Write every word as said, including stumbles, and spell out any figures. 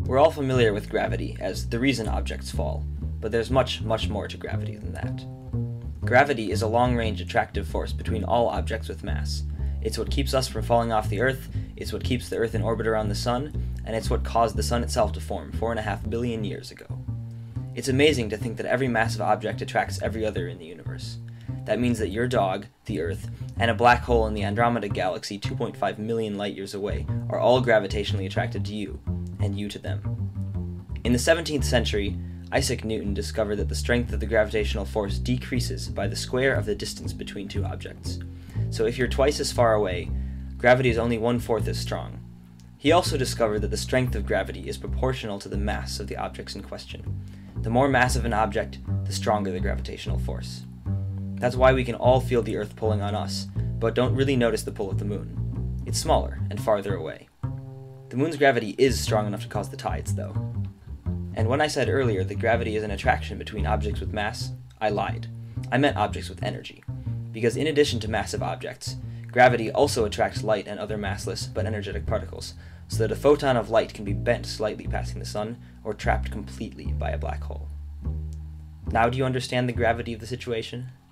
We're all familiar with gravity as the reason objects fall, but there's much, much more to gravity than that. Gravity is a long-range attractive force between all objects with mass. It's what keeps us from falling off the Earth, it's what keeps the Earth in orbit around the Sun, and it's what caused the Sun itself to form four and a half billion years ago. It's amazing to think that every massive object attracts every other in the universe. That means that your dog, the Earth, and a black hole in the Andromeda Galaxy two point five million light-years away are all gravitationally attracted to you, and you to them. In the seventeenth century, Isaac Newton discovered that the strength of the gravitational force decreases by the square of the distance between two objects. So if you're twice as far away, gravity is only one-fourth as strong. He also discovered that the strength of gravity is proportional to the mass of the objects in question. The more massive an object, the stronger the gravitational force. That's why we can all feel the Earth pulling on us, but don't really notice the pull of the moon. It's smaller and farther away. The moon's gravity is strong enough to cause the tides, though. And when I said earlier that gravity is an attraction between objects with mass, I lied. I meant objects with energy. Because in addition to massive objects, gravity also attracts light and other massless but energetic particles, so that a photon of light can be bent slightly passing the sun, or trapped completely by a black hole. Now do you understand the gravity of the situation?